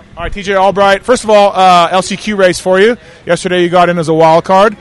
All right, TJ Albright. First of all, LCQ race for you. Yesterday you got in as a wild card.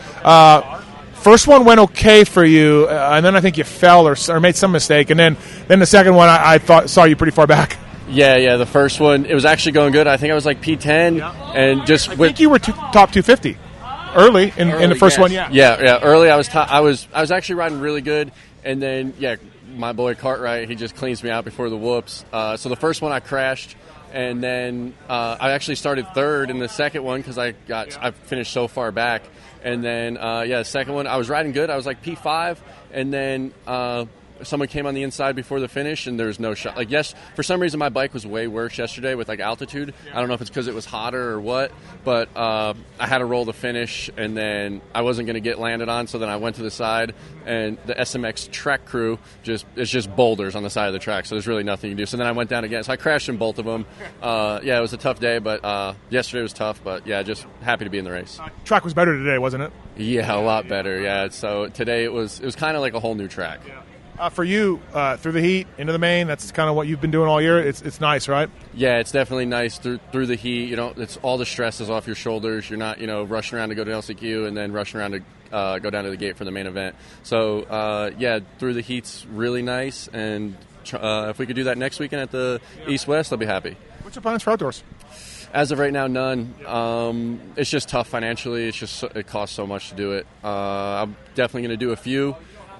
First one went okay for you, and then I think you fell or made some mistake, and then the second one I saw you pretty far back. Yeah. The first one, it was actually going good. I think I was like P10, and just I think you were top 250 early in the first one. Yeah. Early, I was actually riding really good, and then my boy Cartwright, he just cleans me out before the whoops. So the first one I crashed. And then I actually started third in the second one because I finished so far back. And then, the second one, I was riding good. I was like P5. And then someone came on the inside before the finish, and there was no shot. For some reason, my bike was way worse yesterday with, altitude. I don't know if it's because it was hotter or what. But I had to roll the finish, and then I wasn't going to get landed on. So then I went to the side, and the SMX track crew, it's just boulders on the side of the track. So there's really nothing you can do. So then I went down again. So I crashed in both of them. It was a tough day, but yesterday was tough. But, just happy to be in the race. Track was better today, wasn't it? Yeah, a lot better. Yeah, so today it was kind of like a whole new track. For you, through the heat, into the main, that's kind of what you've been doing all year. It's nice, right? Yeah, it's definitely nice through the heat. It's all the stress is off your shoulders. You're not, rushing around to go to LCQ and then rushing around to go down to the gate for the main event. So, through the heat's really nice. And if we could do that next weekend at the East-West, I'll be happy. What's your plans for outdoors? As of right now, none. It's just tough financially. It costs so much to do it. I'm definitely going to do a few.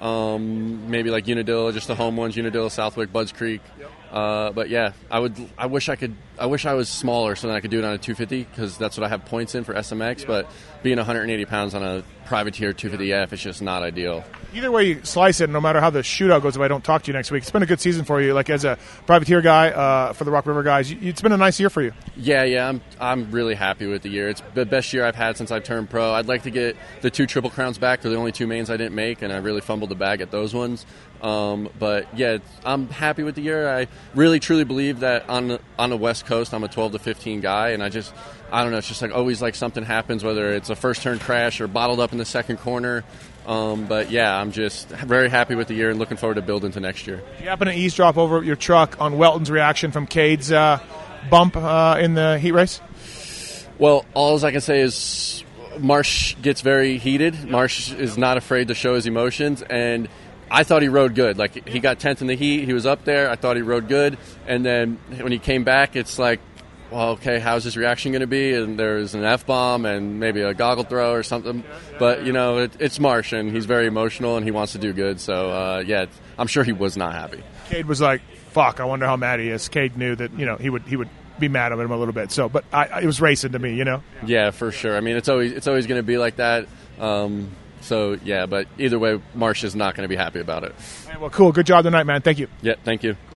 Maybe like Unadilla, just the home ones, Unadilla, Southwick, Budds Creek. But yeah, I wish I was smaller so that I could do it on a 250 because that's what I have points in for SMX. But being 180 pounds on a privateer 250F, it's just not ideal. Either way you slice it, no matter how the shootout goes, if I don't talk to you next week, it's been a good season for you. Like as a privateer guy for the Rock River guys, it's been a nice year for you. Yeah, I'm really happy with the year. It's the best year I've had since I've turned pro. I'd like to get the 2 Triple Crowns back. They're the only 2 mains I didn't make, and I really fumbled the bag at those ones. But yeah, I'm happy with the year. I really truly believe that on the West Coast, I'm a 12 to 15 guy, and I don't know. It's just always something happens, whether it's a first turn crash or bottled up in the second corner. But yeah, I'm just very happy with the year and looking forward to building to next year. Do you happen to eavesdrop over your truck on Welton's reaction from Cade's bump in the heat race? Well, all I can say is Marsh gets very heated. Marsh is not afraid to show his emotions, and I thought he rode good. He got 10th in the heat. He was up there. I thought he rode good. And then when he came back, it's well, okay, how's his reaction going to be? And there's an F-bomb and maybe a goggle throw or something. But, it's Marsh, and he's very emotional, and he wants to do good. So, I'm sure he was not happy. Cade was like, fuck, I wonder how mad he is. Cade knew that, he would be mad at him a little bit. So, but it was racing to me, Yeah, for sure. I mean, it's always going to be like that. So, yeah, but either way, Marsh is not going to be happy about it. Well, cool. Good job tonight, man. Thank you. Yeah, thank you.